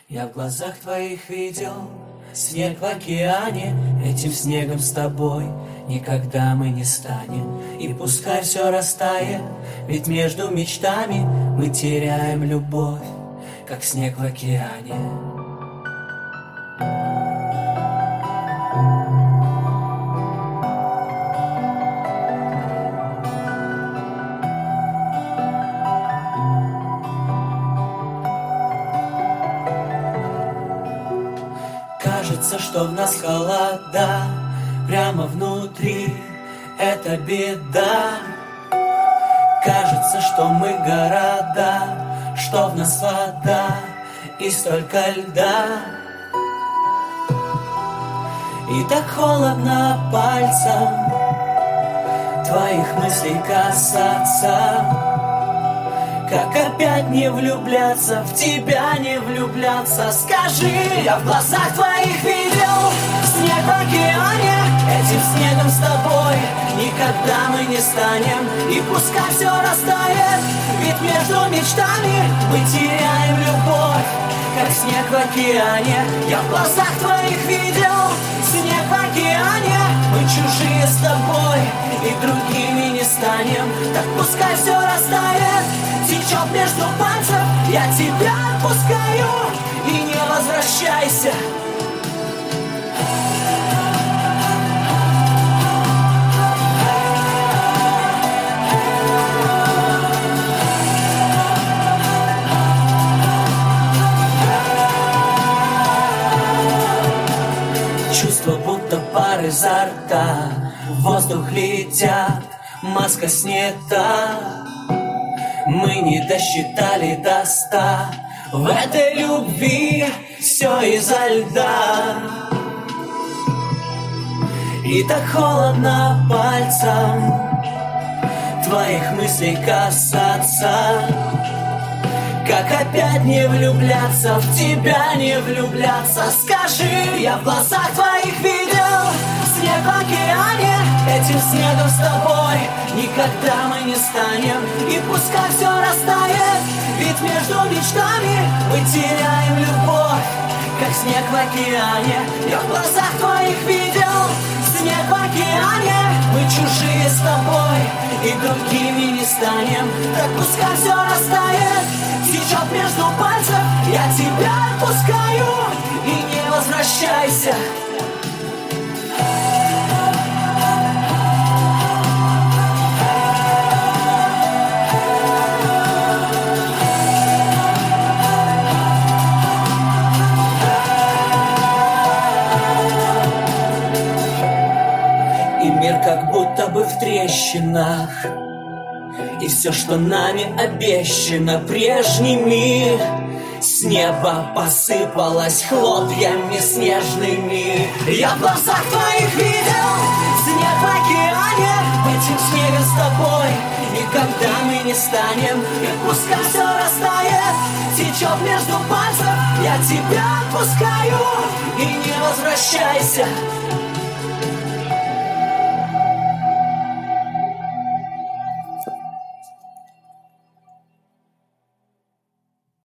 Я в глазах твоих видел снег в океане. Этим снегом с тобой никогда мы не станем. И пускай все растает, ведь между мечтами мы теряем любовь, как снег в океане. Кажется, что в нас холода, прямо внутри это беда. Кажется, что мы города, что в нас вода и столько льда. И так холодно пальцем твоих мыслей касаться. Как опять не влюбляться, в тебя не влюбляться? Скажи, я в глазах твоих видел снег в океане. Этим снегом с тобой никогда мы не станем. И пускай все растает, ведь между мечтами мы теряем любовь, как снег в океане. Я в глазах твоих видел снег в океане. Мы чужие с тобой и другими не станем. Так пускай все растает, течет между пальцев, я тебя отпускаю, и не возвращайся. Чувство, будто пар изо рта, в воздух летят, маска снята. Мы не досчитали до 100, в этой любви все из-за льда. И так холодно пальцем твоих мыслей касаться. Как опять не влюбляться, в тебя не влюбляться? Скажи, я в глазах твоих видел снег в океане. Этим снегом с тобой никогда мы не станем. И пускай все растает, ведь между мечтами мы теряем любовь, как снег в океане. Я в глазах твоих видел снег в океане. Мы чужие с тобой и другими не станем. Так пускай все растает, течет между пальцев, я тебя отпускаю, и не возвращайся. И мир как будто бы в трещинах, и все, что нами обещано прежними, с неба посыпалось хлопьями снежными. Я в глазах твоих видел снег в океане. Этим снегом с тобой никогда мы не станем. И пускай все растает, течет между пальцев, я тебя отпускаю, и не возвращайся.